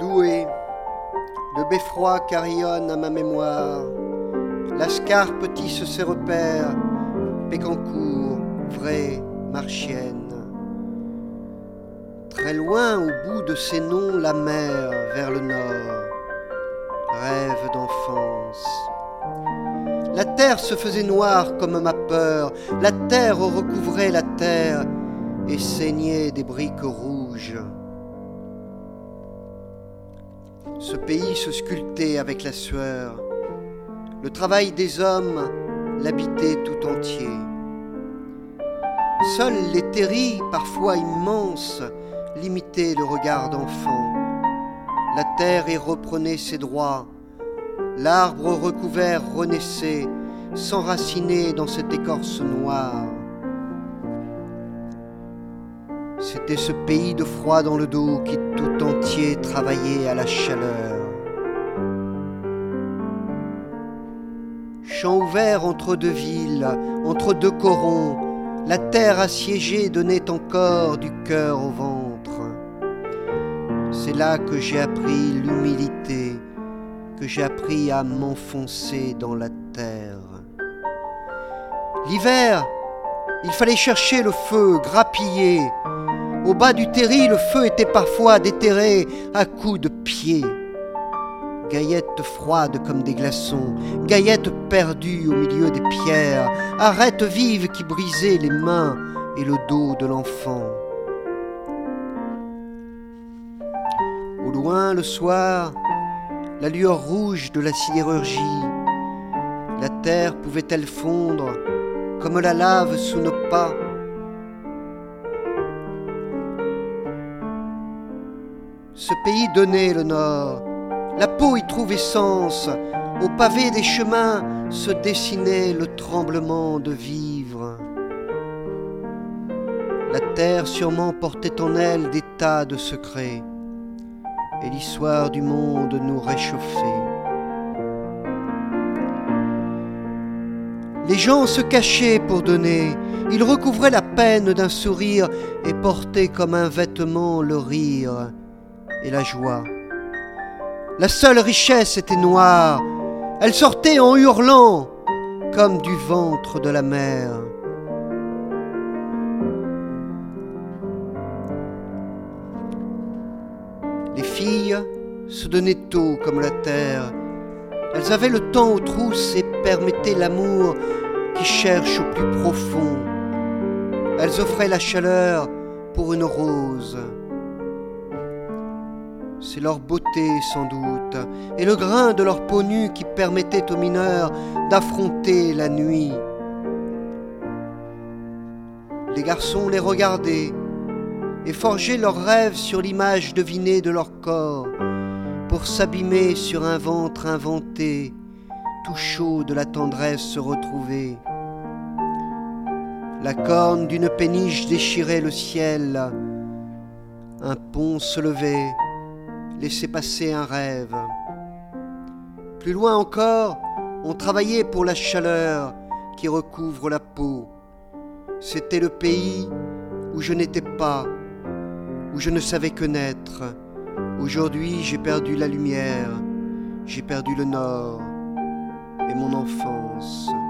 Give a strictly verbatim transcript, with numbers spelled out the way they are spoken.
Douai, le beffroi carillonne à ma mémoire, l'Ascarpe tisse ses repères, Pécancourt, Vraie, Marchienne. Très loin, au bout de ces noms, la mer vers le nord, rêve d'enfance. La terre se faisait noire comme ma peur, la terre recouvrait la terre et saignait des briques rouges. Ce pays se sculptait avec la sueur, le travail des hommes l'habitait tout entier. Seuls les terris, parfois immenses, limitaient le regard d'enfant. La terre y reprenait ses droits, l'arbre recouvert renaissait, s'enracinait dans cette écorce noire. C'était ce pays de froid dans le dos qui tout entier travaillait à la chaleur. Champ ouvert entre deux villes, entre deux corons, la terre assiégée donnait encore du cœur au ventre. C'est là que j'ai appris l'humilité, que j'ai appris à m'enfoncer dans la terre. L'hiver, il fallait chercher le feu, grappiller. Au bas du terri, le feu était parfois déterré à coups de pied. Gaillettes froides comme des glaçons, gaillettes perdues au milieu des pierres, arêtes vives qui brisaient les mains et le dos de l'enfant. Au loin, le soir, la lueur rouge de la sidérurgie. La terre pouvait-elle fondre comme la lave sous nos pas? Ce pays donnait le nord, la peau y trouvait sens, au pavé des chemins se dessinait le tremblement de vivre. La terre sûrement portait en elle des tas de secrets, et l'histoire du monde nous réchauffait. Les gens se cachaient pour donner, ils recouvraient la peine d'un sourire et portaient comme un vêtement le rire et la joie. La seule richesse était noire, elle sortait en hurlant comme du ventre de la mer. Les filles se donnaient tôt comme la terre, elles avaient le temps aux trousses et permettaient l'amour qui cherche au plus profond. Elles offraient la chaleur pour une rose. C'est leur beauté sans doute, et le grain de leur peau nue qui permettait aux mineurs d'affronter la nuit. Les garçons les regardaient et forgeaient leurs rêves sur l'image devinée de leur corps, pour s'abîmer sur un ventre inventé, tout chaud de la tendresse se retrouver. La corne d'une péniche déchirait le ciel, un pont se levait, laissait passer un rêve. Plus loin encore, on travaillait pour la chaleur qui recouvre la peau. C'était le pays où je n'étais pas, où je ne savais que naître. Aujourd'hui, j'ai perdu la lumière, j'ai perdu le nord et mon enfance.